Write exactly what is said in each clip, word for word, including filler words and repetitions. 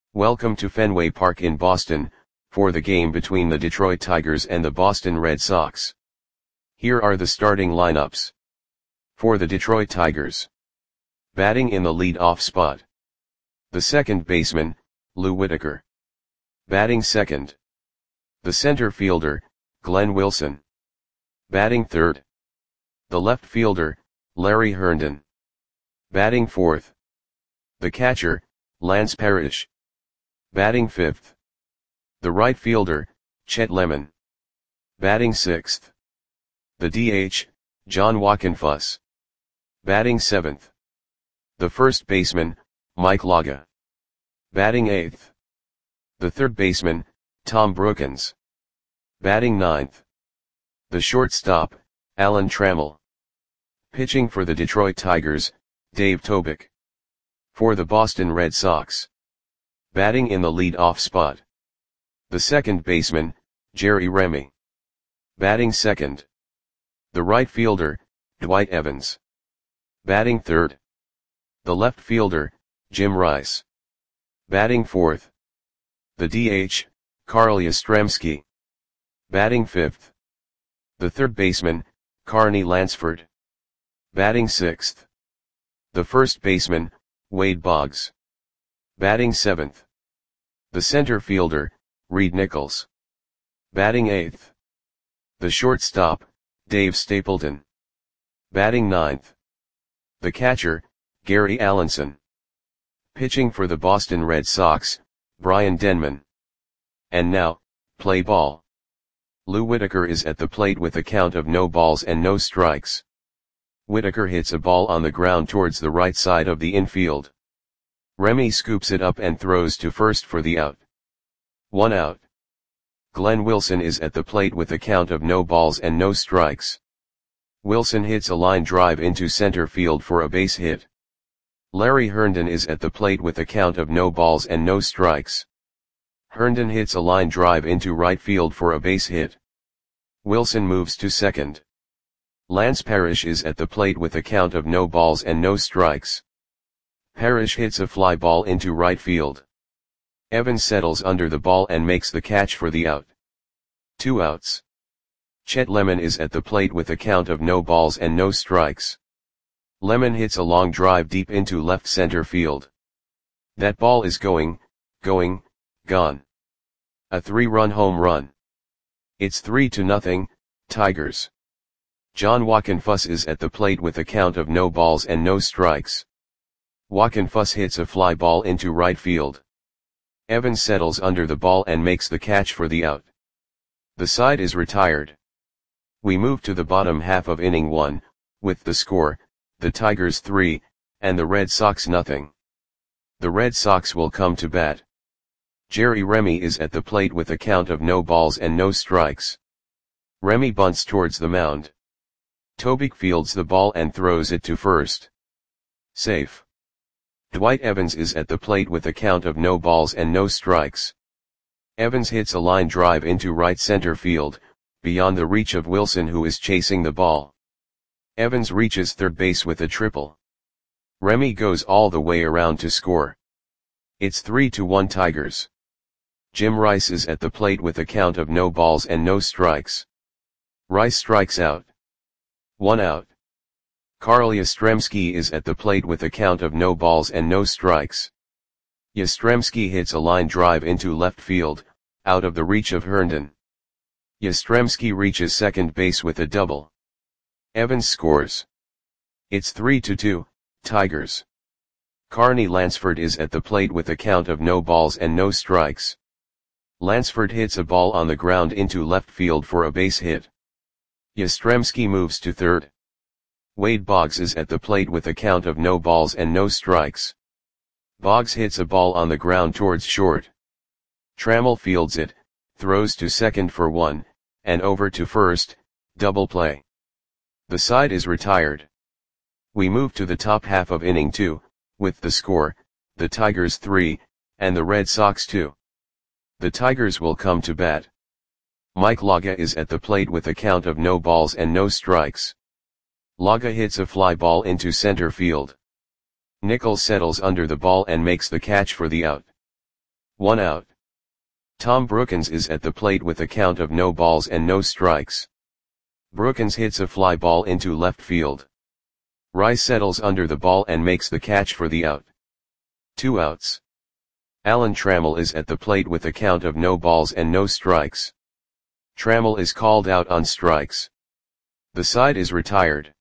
Welcome to Fenway Park in Boston, for the game between the Detroit Tigers and the Boston Red Sox. Here are the starting lineups. For the Detroit Tigers. Batting in the lead-off spot. The second baseman, Lou Whitaker. Batting second. The center fielder, Glenn Wilson. Batting third. The left fielder, Larry Herndon. Batting fourth. The catcher, Lance Parrish. Batting fifth. The right fielder, Chet Lemon. Batting sixth. The D H, John Wockenfuss. Batting seventh. The first baseman, Mike Laga. Batting eighth. The third baseman, Tom Brookens. Batting ninth. The shortstop, Alan Trammell. Pitching for the Detroit Tigers, Dave Tobick. For the Boston Red Sox. Batting in the lead-off spot. The second baseman, Jerry Remy. Batting second. The right fielder, Dwight Evans. Batting third. The left fielder, Jim Rice. Batting fourth. The D H, Carl Yastrzemski. Batting fifth. The third baseman, Carney Lansford. Batting sixth. The first baseman, Wade Boggs. Batting seventh. The center fielder, Reed Nichols. Batting eighth. The shortstop, Dave Stapleton. Batting ninth. The catcher, Gary Allenson. Pitching for the Boston Red Sox, Brian Denman. And now, play ball. Lou Whitaker is at the plate with a count of no balls and no strikes. Whitaker hits a ball on the ground towards the right side of the infield. Remy scoops it up and throws to first for the out. One out. Glenn Wilson is at the plate with a count of no balls and no strikes. Wilson hits a line drive into center field for a base hit. Larry Herndon is at the plate with a count of no balls and no strikes. Herndon hits a line drive into right field for a base hit. Wilson moves to second. Lance Parrish is at the plate with a count of no balls and no strikes. Parrish hits a fly ball into right field. Evans settles under the ball and makes the catch for the out. Two outs. Chet Lemon is at the plate with a count of no balls and no strikes. Lemon hits a long drive deep into left center field. That ball is going, going, gone. A three-run home run. It's three to nothing, Tigers. John Wockenfuss is at the plate with a count of no balls and no strikes. Wockenfuss hits a fly ball into right field. Evans settles under the ball and makes the catch for the out. The side is retired. We move to the bottom half of inning one, with the score, the Tigers three, and the Red Sox nothing. The Red Sox will come to bat. Jerry Remy is at the plate with a count of no balls and no strikes. Remy bunts towards the mound. Tobick fields the ball and throws it to first. Safe. Dwight Evans is at the plate with a count of no balls and no strikes. Evans hits a line drive into right center field, beyond the reach of Wilson who is chasing the ball. Evans reaches third base with a triple. Remy goes all the way around to score. It's three to one Tigers. Jim Rice is at the plate with a count of no balls and no strikes. Rice strikes out. One out. Carl Yastrzemski is at the plate with a count of no balls and no strikes. Yastrzemski hits a line drive into left field, out of the reach of Herndon. Yastrzemski reaches second base with a double. Evans scores. It's three to two, Tigers. Carney Lansford is at the plate with a count of no balls and no strikes. Lansford hits a ball on the ground into left field for a base hit. Yastrzemski moves to third. Wade Boggs is at the plate with a count of no balls and no strikes. Boggs hits a ball on the ground towards short. Trammell fields it, throws to second for one, and over to first, double play. The side is retired. We move to the top half of inning two, with the score, the Tigers three, and the Red Sox two. The Tigers will come to bat. Mike Laga is at the plate with a count of no balls and no strikes. Laga hits a fly ball into center field. Nichols settles under the ball and makes the catch for the out. One out. Tom Brookins is at the plate with a count of no balls and no strikes. Brookins hits a fly ball into left field. Rice settles under the ball and makes the catch for the out. Two outs. Alan Trammell is at the plate with a count of no balls and no strikes. Trammell is called out on strikes. The side is retired.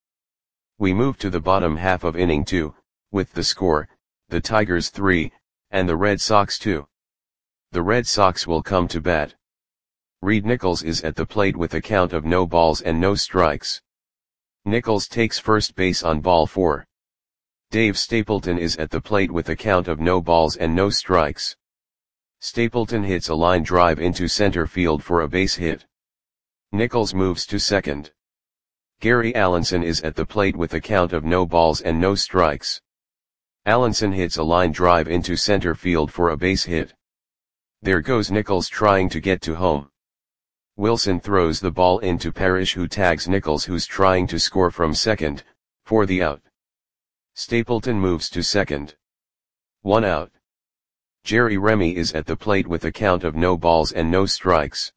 We move to the bottom half of inning two, with the score, the Tigers three, and the Red Sox two. The Red Sox will come to bat. Reed Nichols is at the plate with a count of no balls and no strikes. Nichols takes first base on ball four. Dave Stapleton is at the plate with a count of no balls and no strikes. Stapleton hits a line drive into center field for a base hit. Nichols moves to second. Gary Allenson is at the plate with a count of no balls and no strikes. Allenson hits a line drive into center field for a base hit. There goes Nichols trying to get to home. Wilson throws the ball into Parrish, who tags Nichols, who's trying to score from second, for the out. Stapleton moves to second. One out. Jerry Remy is at the plate with a count of no balls and no strikes.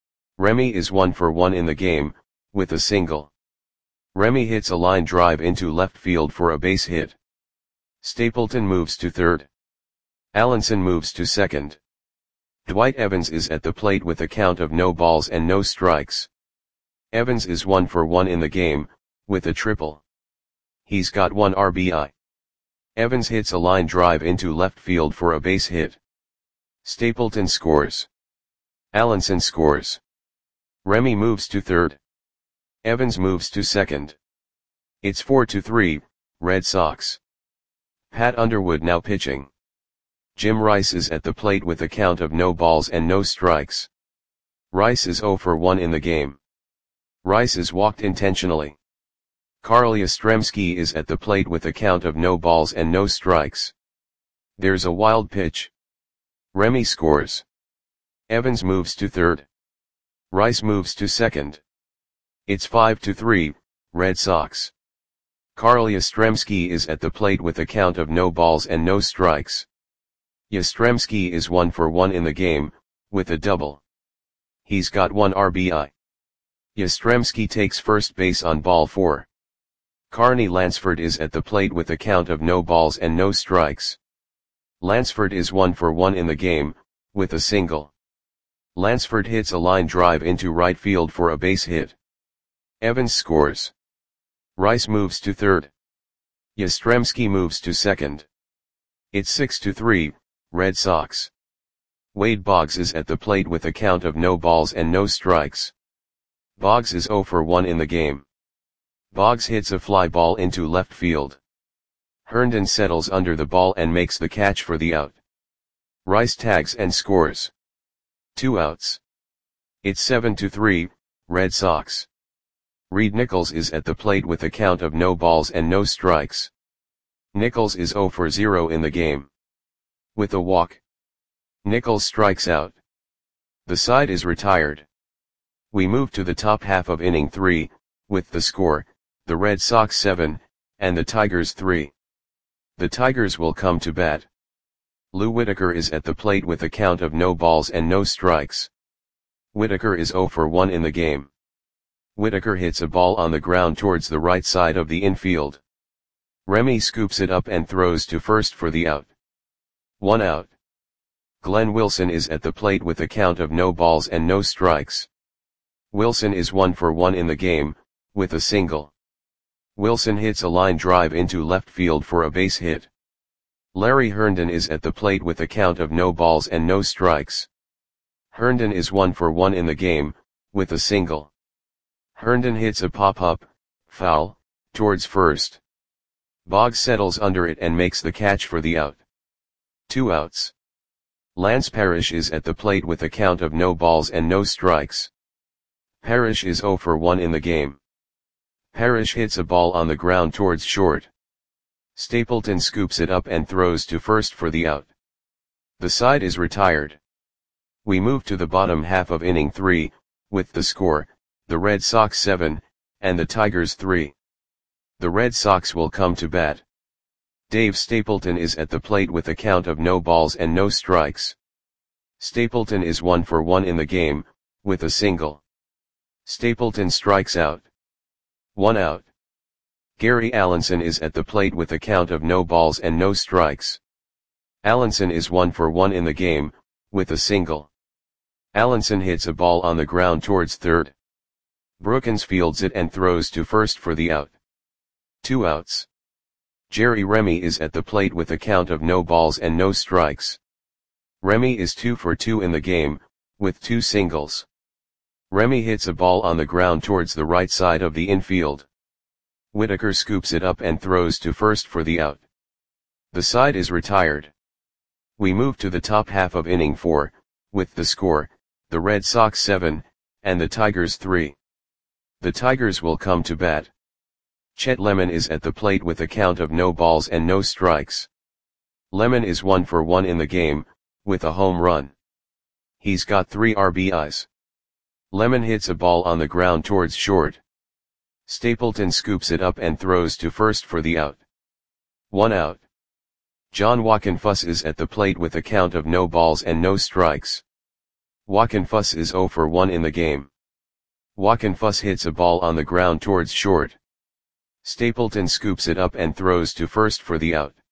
Remy is one for one in the game, with a single. Remy hits a line drive into left field for a base hit. Stapleton moves to third. Allenson moves to second. Dwight Evans is at the plate with a count of no balls and no strikes. Evans is one for one in the game, with a triple. He's got one R B I. Evans hits a line drive into left field for a base hit. Stapleton scores. Allenson scores. Remy moves to third. Evans moves to second. It's four to three, Red Sox. Pat Underwood now pitching. Jim Rice is at the plate with a count of no balls and no strikes. Rice is zero for one in the game. Rice is walked intentionally. Carl Yastrzemski is at the plate with a count of no balls and no strikes. There's a wild pitch. Remy scores. Evans moves to third. Rice moves to second. It's five to three, Red Sox. Carl Yastrzemski is at the plate with a count of no balls and no strikes. Yastrzemski is one for one in the game, with a double. He's got one R B I. Yastrzemski takes first base on ball four. Carney Lansford is at the plate with a count of no balls and no strikes. Lansford is one for one in the game, with a single. Lansford hits a line drive into right field for a base hit. Evans scores. Rice moves to third. Yastrzemski moves to second. It's six to three, Red Sox. Wade Boggs is at the plate with a count of no balls and no strikes. Boggs is zero for one in the game. Boggs hits a fly ball into left field. Herndon settles under the ball and makes the catch for the out. Rice tags and scores. Two outs. It's seven to three, Red Sox. Reed Nichols is at the plate with a count of no balls and no strikes. Nichols is zero for zero in the game. With a walk. Nichols strikes out. The side is retired. We move to the top half of inning three, with the score, the Red Sox seven, and the Tigers three. The Tigers will come to bat. Lou Whitaker is at the plate with a count of no balls and no strikes. Whitaker is zero for one in the game. Whitaker hits a ball on the ground towards the right side of the infield. Remy scoops it up and throws to first for the out. One out. Glenn Wilson is at the plate with a count of no balls and no strikes. Wilson is one for one in the game, with a single. Wilson hits a line drive into left field for a base hit. Larry Herndon is at the plate with a count of no balls and no strikes. Herndon is one for one in the game, with a single. Herndon hits a pop-up, foul, towards first. Boggs settles under it and makes the catch for the out. Two outs. Lance Parrish is at the plate with a count of no balls and no strikes. Parrish is zero for one in the game. Parrish hits a ball on the ground towards short. Stapleton scoops it up and throws to first for the out. The side is retired. We move to the bottom half of inning three, with the score, the Red Sox seven, and the Tigers three. The Red Sox will come to bat. Dave Stapleton is at the plate with a count of no balls and no strikes. Stapleton is one for one in the game, with a single. Stapleton strikes out. One out. Gary Allenson is at the plate with a count of no balls and no strikes. Allenson is one for one in the game, with a single. Allenson hits a ball on the ground towards third. Brookins fields it and throws to first for the out. Two outs. Jerry Remy is at the plate with a count of no balls and no strikes. Remy is two for two in the game, with two singles. Remy hits a ball on the ground towards the right side of the infield. Whitaker scoops it up and throws to first for the out. The side is retired. We move to the top half of inning four, with the score, the Red Sox seven, and the Tigers three. The Tigers will come to bat. Chet Lemon is at the plate with a count of no balls and no strikes. Lemon is one for one in the game, with a home run. He's got three R B Is. Lemon hits a ball on the ground towards short. Stapleton scoops it up and throws to first for the out. One out. John Wockenfuss is at the plate with a count of no balls and no strikes. Wockenfuss is zero for one in the game. Wockenfuss hits a ball on the ground towards short. Stapleton scoops it up and throws to first for the out.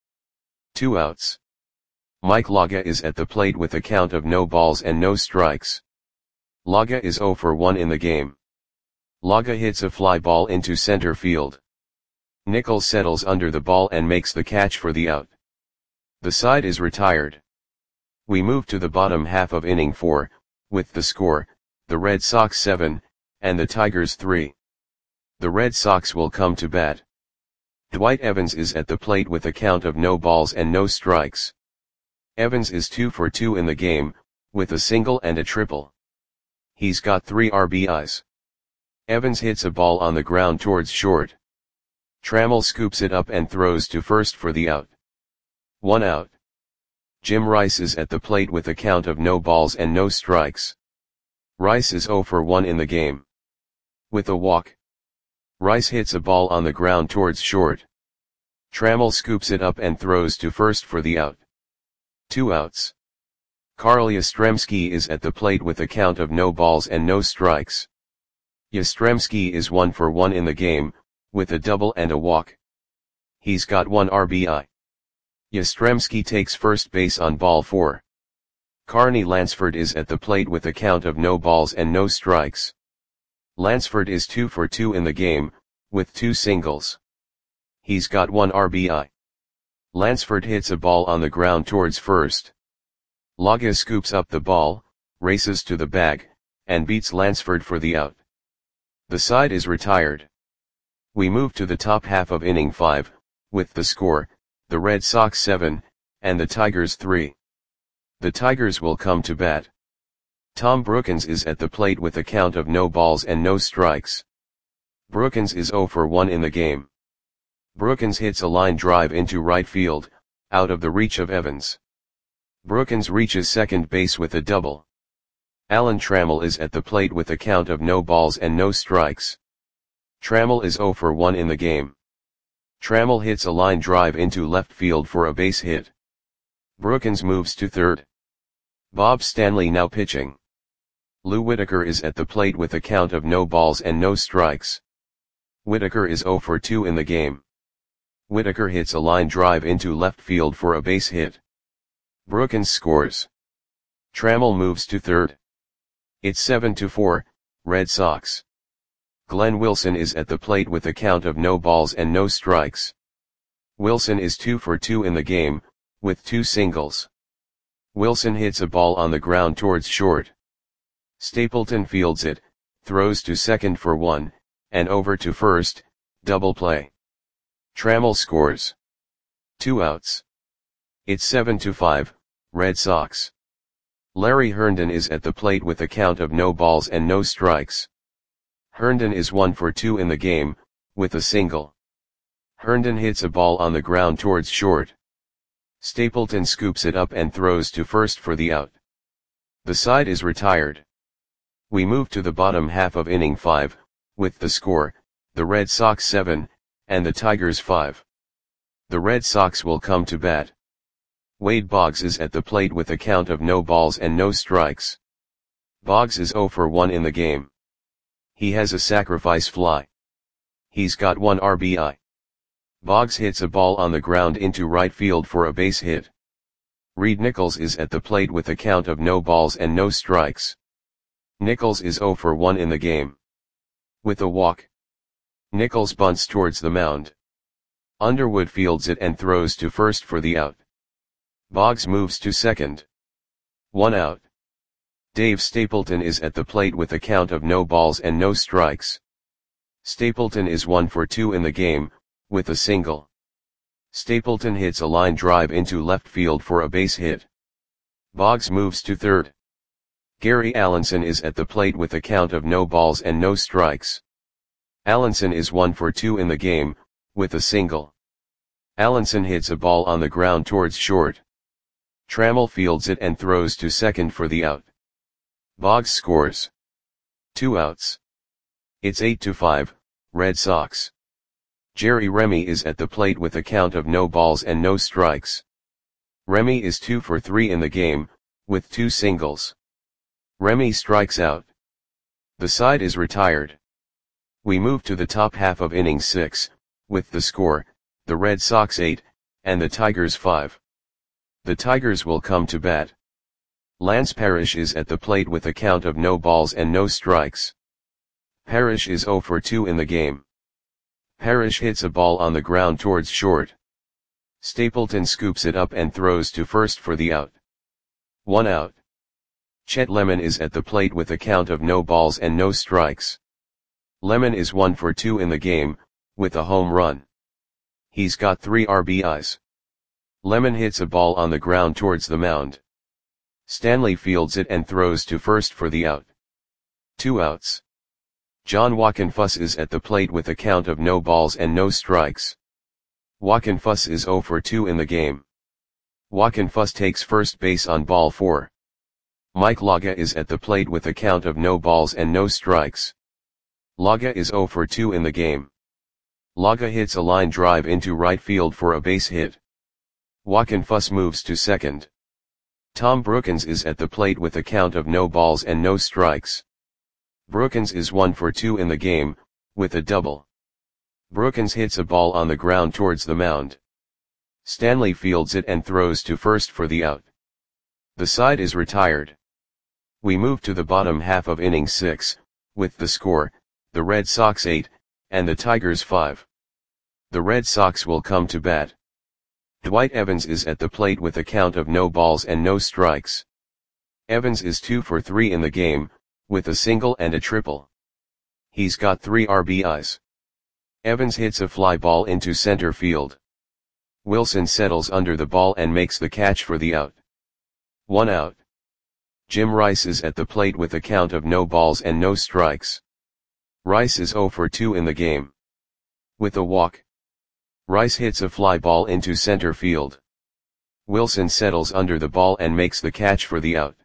Two outs. Mike Laga is at the plate with a count of no balls and no strikes. Laga is zero for one in the game. Laga hits a fly ball into center field. Nichols settles under the ball and makes the catch for the out. The side is retired. We move to the bottom half of inning four, with the score, the Red Sox seven, and the Tigers three. The Red Sox will come to bat. Dwight Evans is at the plate with a count of no balls and no strikes. Evans is two for two in the game, with a single and a triple. He's got three R B Is. Evans hits a ball on the ground towards short. Trammell scoops it up and throws to first for the out. One out. Jim Rice is at the plate with a count of no balls and no strikes. Rice is zero for one in the game. With a walk. Rice hits a ball on the ground towards short. Trammell scoops it up and throws to first for the out. Two outs. Carl Yastrzemski is at the plate with a count of no balls and no strikes. Yastrzemski is one for one in the game, with a double and a walk. He's got one R B I. Yastrzemski takes first base on ball four. Carney Lansford is at the plate with a count of no balls and no strikes. Lansford is two for two in the game, with two singles. He's got one R B I. Lansford hits a ball on the ground towards first. Laga scoops up the ball, races to the bag, and beats Lansford for the out. The side is retired. We move to the top half of inning five, with the score, the Red Sox seven, and the Tigers three. The Tigers will come to bat. Tom Brookins is at the plate with a count of no balls and no strikes. Brookins is zero for one in the game. Brookins hits a line drive into right field, out of the reach of Evans. Brookins reaches second base with a double. Alan Trammell is at the plate with a count of no balls and no strikes. Trammell is zero for one in the game. Trammell hits a line drive into left field for a base hit. Brookins moves to third. Bob Stanley now pitching. Lou Whitaker is at the plate with a count of no balls and no strikes. Whitaker is zero for two in the game. Whitaker hits a line drive into left field for a base hit. Brookins scores. Trammell moves to third. It's seven to four, Red Sox. Glenn Wilson is at the plate with a count of no balls and no strikes. Wilson is two for two in the game, with two singles. Wilson hits a ball on the ground towards short. Stapleton fields it, throws to second for one, and over to first, double play. Trammell scores. Two outs. It's seven to five, Red Sox. Larry Herndon is at the plate with a count of no balls and no strikes. Herndon is one for two in the game, with a single. Herndon hits a ball on the ground towards short. Stapleton scoops it up and throws to first for the out. The side is retired. We move to the bottom half of inning five, with the score, the Red Sox seven, and the Tigers five. The Red Sox will come to bat. Wade Boggs is at the plate with a count of no balls and no strikes. Boggs is zero for one in the game. He has a sacrifice fly. He's got one R B I. Boggs hits a ball on the ground into right field for a base hit. Reed Nichols is at the plate with a count of no balls and no strikes. Nichols is zero for one in the game. With a walk. Nichols bunts towards the mound. Underwood fields it and throws to first for the out. Boggs moves to second. One out. Dave Stapleton is at the plate with a count of no balls and no strikes. Stapleton is one for two in the game, with a single. Stapleton hits a line drive into left field for a base hit. Boggs moves to third. Gary Allenson is at the plate with a count of no balls and no strikes. Allenson is one for two in the game, with a single. Allenson hits a ball on the ground towards short. Trammell fields it and throws to second for the out. Boggs scores. Two outs. It's eight to five, Red Sox. Jerry Remy is at the plate with a count of no balls and no strikes. Remy is two for three in the game, with two singles. Remy strikes out. The side is retired. We move to the top half of inning six, with the score, the Red Sox eight, and the Tigers five. The Tigers will come to bat. Lance Parrish is at the plate with a count of no balls and no strikes. Parrish is zero for two in the game. Parrish hits a ball on the ground towards short. Stapleton scoops it up and throws to first for the out. One out. Chet Lemon is at the plate with a count of no balls and no strikes. Lemon is one for two in the game, with a home run. He's got three R B Is. Lemon hits a ball on the ground towards the mound. Stanley fields it and throws to first for the out. Two outs. John Wockenfuss is at the plate with a count of no balls and no strikes. Wockenfuss is zero for two in the game. Wockenfuss takes first base on ball four. Mike Laga is at the plate with a count of no balls and no strikes. Laga is zero for two in the game. Laga hits a line drive into right field for a base hit. Wockenfuss moves to second. Tom Brookins is at the plate with a count of no balls and no strikes. Brookins is one for two in the game, with a double. Brookins hits a ball on the ground towards the mound. Stanley fields it and throws to first for the out. The side is retired. We move to the bottom half of inning six, with the score, the Red Sox eight, and the Tigers five. The Red Sox will come to bat. Dwight Evans is at the plate with a count of no balls and no strikes. Evans is two for three in the game, with a single and a triple. He's got three R B Is. Evans hits a fly ball into center field. Wilson settles under the ball and makes the catch for the out. One out. Jim Rice is at the plate with a count of no balls and no strikes. Rice is zero for two in the game. With a walk. Rice hits a fly ball into center field. Wilson settles under the ball and makes the catch for the out.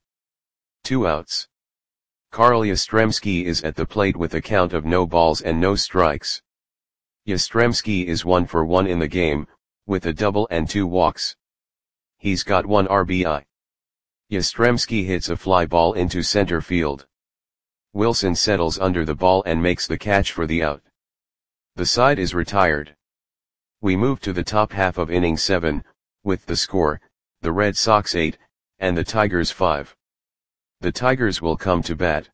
Two outs. Carl Yastrzemski is at the plate with a count of no balls and no strikes. Yastrzemski is one for one in the game, with a double and two walks. He's got one R B I. Yastrzemski hits a fly ball into center field. Wilson settles under the ball and makes the catch for the out. The side is retired. We move to the top half of inning seven, with the score, the Red Sox eight, and the Tigers five. The Tigers will come to bat.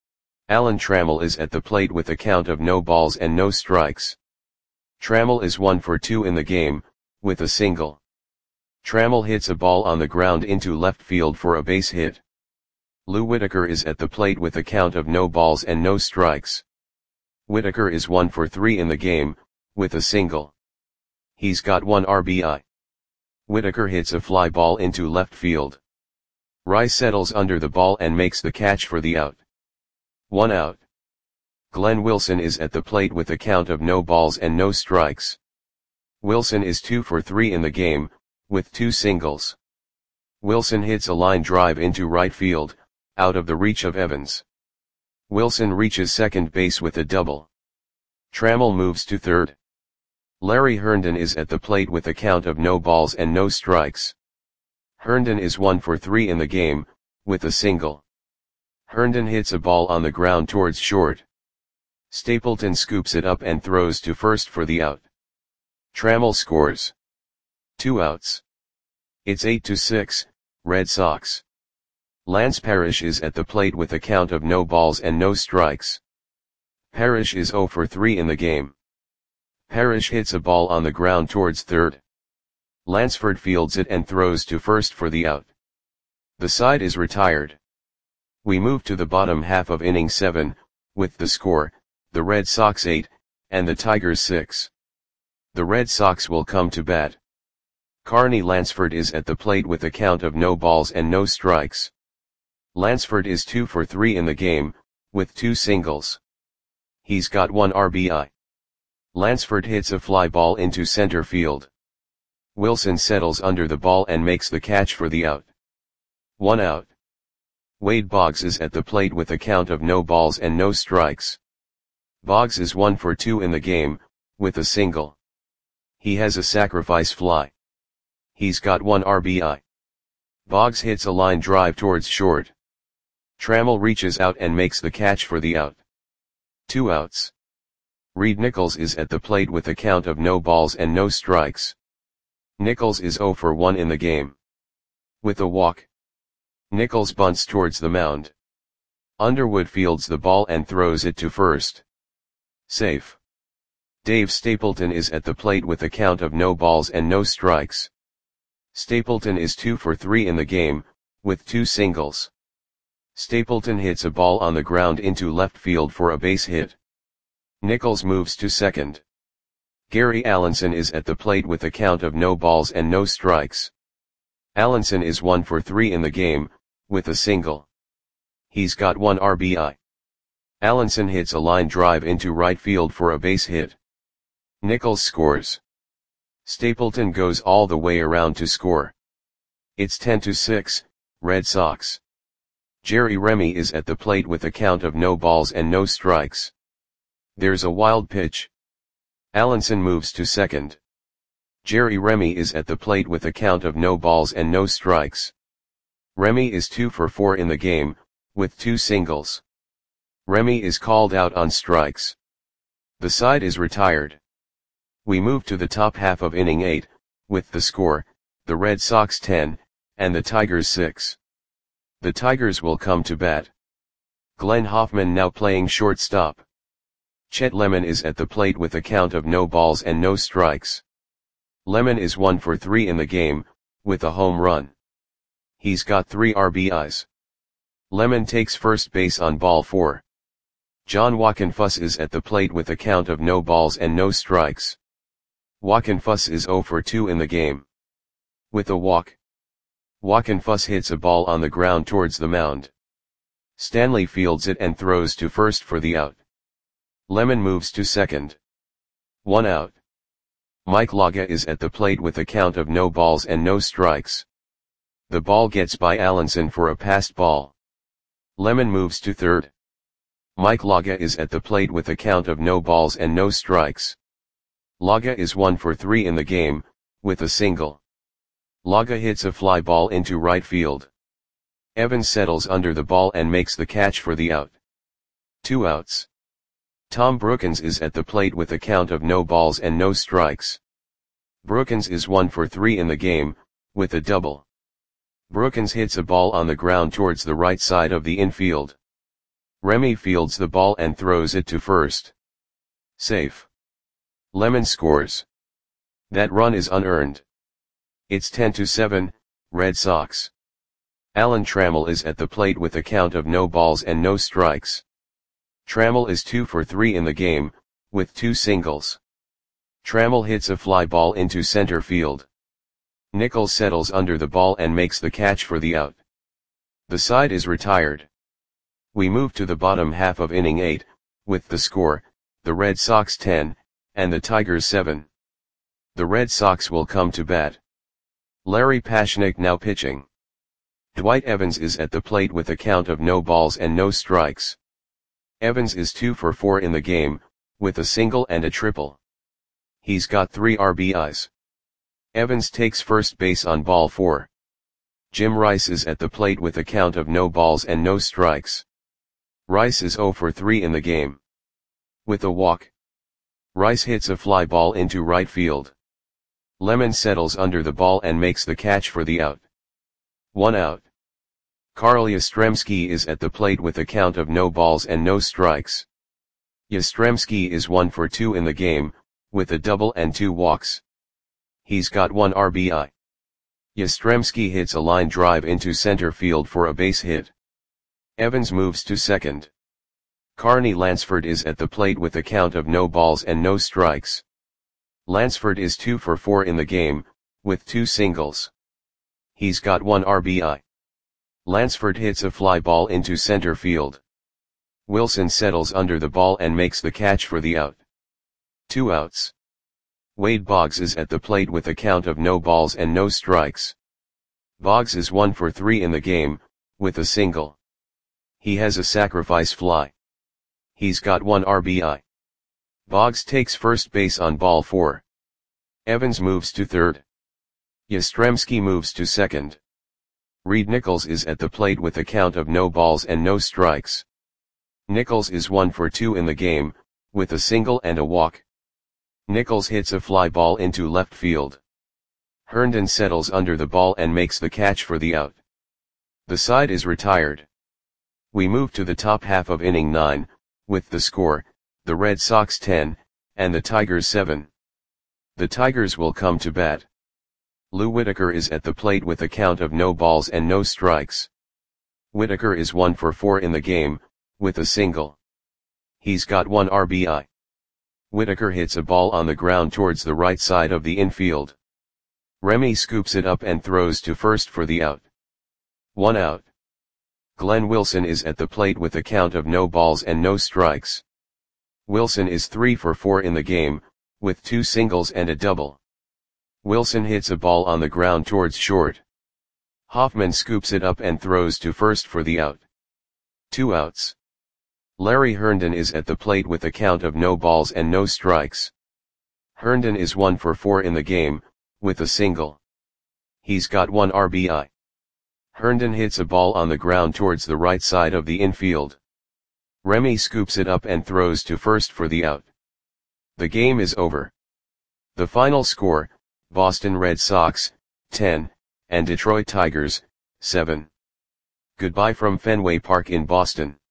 Alan Trammell is at the plate with a count of no balls and no strikes. Trammell is one for two in the game, with a single. Trammell hits a ball on the ground into left field for a base hit. Lou Whitaker is at the plate with a count of no balls and no strikes. Whitaker is one for three in the game, with a single. He's got one R B I. Whitaker hits a fly ball into left field. Rice settles under the ball and makes the catch for the out. One out. Glenn Wilson is at the plate with a count of no balls and no strikes. Wilson is two for three in the game, with two singles. Wilson hits a line drive into right field, out of the reach of Evans. Wilson reaches second base with a double. Trammell moves to third. Larry Herndon is at the plate with a count of no balls and no strikes. Herndon is one for three in the game, with a single. Herndon hits a ball on the ground towards short. Stapleton scoops it up and throws to first for the out. Trammell scores. Two outs. It's eight to six, Red Sox. Lance Parrish is at the plate with a count of no balls and no strikes. Parrish is zero for three in the game. Parrish hits a ball on the ground towards third. Lansford fields it and throws to first for the out. The side is retired. We move to the bottom half of inning seven, with the score, the Red Sox eight, and the Tigers six. The Red Sox will come to bat. Carney Lansford is at the plate with a count of no balls and no strikes. Lansford is two for three in the game, with two singles. He's got one R B I. Lansford hits a fly ball into center field. Wilson settles under the ball and makes the catch for the out. One out. Wade Boggs is at the plate with a count of no balls and no strikes. Boggs is one for two in the game, with a single. He has a sacrifice fly. He's got one R B I. Boggs hits a line drive towards short. Trammell reaches out and makes the catch for the out. Two outs. Reed Nichols is at the plate with a count of no balls and no strikes. Nichols is zero for one in the game. With a walk. Nichols bunts towards the mound. Underwood fields the ball and throws it to first. Safe. Dave Stapleton is at the plate with a count of no balls and no strikes. Stapleton is two for three in the game, with two singles. Stapleton hits a ball on the ground into left field for a base hit. Nichols moves to second. Gary Allenson is at the plate with a count of no balls and no strikes. Allenson is one for three in the game, with a single. He's got one R B I. Allenson hits a line drive into right field for a base hit. Nichols scores. Stapleton goes all the way around to score. It's ten to six, Red Sox. Jerry Remy is at the plate with a count of no balls and no strikes. There's a wild pitch. Allenson moves to second. Jerry Remy is at the plate with a count of no balls and no strikes. Remy is two for four in the game, with two singles. Remy is called out on strikes. The side is retired. We move to the top half of inning eight, with the score, the Red Sox ten, and the Tigers six. The Tigers will come to bat. Glenn Hoffman now playing shortstop. Chet Lemon is at the plate with a count of no balls and no strikes. Lemon is one for three in the game, with a home run. He's got three R B Is. Lemon takes first base on ball four. John Wockenfuss is at the plate with a count of no balls and no strikes. Wockenfuss is zero for two in the game. With a walk. Wockenfuss hits a ball on the ground towards the mound. Stanley fields it and throws to first for the out. Lemon moves to second. One out. Mike Laga is at the plate with a count of no balls and no strikes. The ball gets by Allenson for a passed ball. Lemon moves to third. Mike Laga is at the plate with a count of no balls and no strikes. Laga is one for three in the game, with a single. Laga hits a fly ball into right field. Evans settles under the ball and makes the catch for the out. Two outs. Tom Brookins is at the plate with a count of no balls and no strikes. Brookins is one for three in the game, with a double. Brookins hits a ball on the ground towards the right side of the infield. Remy fields the ball and throws it to first. Safe. Lemon scores. That run is unearned. It's ten to seven, Red Sox. Alan Trammell is at the plate with a count of no balls and no strikes. Trammell is two for three in the game, with two singles. Trammell hits a fly ball into center field. Nichols settles under the ball and makes the catch for the out. The side is retired. We move to the bottom half of inning eight, with the score, the Red Sox ten, and the Tigers seven. The Red Sox will come to bat. Larry Paschnik now pitching. Dwight Evans is at the plate with a count of no balls and no strikes. Evans is two for four in the game, with a single and a triple. He's got three R B Is. Evans takes first base on ball four. Jim Rice is at the plate with a count of no balls and no strikes. Rice is zero for three in the game. With a walk, Rice hits a fly ball into right field. Lemon settles under the ball and makes the catch for the out. One out. Carl Yastrzemski is at the plate with a count of no balls and no strikes. Yastrzemski is one for two in the game, with a double and two walks. He's got one R B I. Yastrzemski hits a line drive into center field for a base hit. Evans moves to second. Carney Lansford is at the plate with a count of no balls and no strikes. Lansford is two for four in the game, with two singles. He's got one R B I. Lansford hits a fly ball into center field. Wilson settles under the ball and makes the catch for the out. Two outs. Wade Boggs is at the plate with a count of no balls and no strikes. Boggs is one for three in the game, with a single. He has a sacrifice fly. He's got one R B I. Boggs takes first base on ball four. Evans moves to third. Yastrzemski moves to second. Reed Nichols is at the plate with a count of no balls and no strikes. Nichols is one for two in the game, with a single and a walk. Nichols hits a fly ball into left field. Herndon settles under the ball and makes the catch for the out. The side is retired. We move to the top half of inning nine, with the score, the Red Sox ten, and the Tigers seven. The Tigers will come to bat. Lou Whitaker is at the plate with a count of no balls and no strikes. Whitaker is one for four in the game, with a single. He's got one R B I. Whitaker hits a ball on the ground towards the right side of the infield. Remy scoops it up and throws to first for the out. One out. Glenn Wilson is at the plate with a count of no balls and no strikes. Wilson is three for four in the game, with two singles and a double. Wilson hits a ball on the ground towards short. Hoffman scoops it up and throws to first for the out. Two outs. Larry Herndon is at the plate with a count of no balls and no strikes. Herndon is one for four in the game, with a single. He's got one R B I. Herndon hits a ball on the ground towards the right side of the infield. Remy scoops it up and throws to first for the out. The game is over. The final score, Boston Red Sox, ten, and Detroit Tigers, seven. Goodbye from Fenway Park in Boston.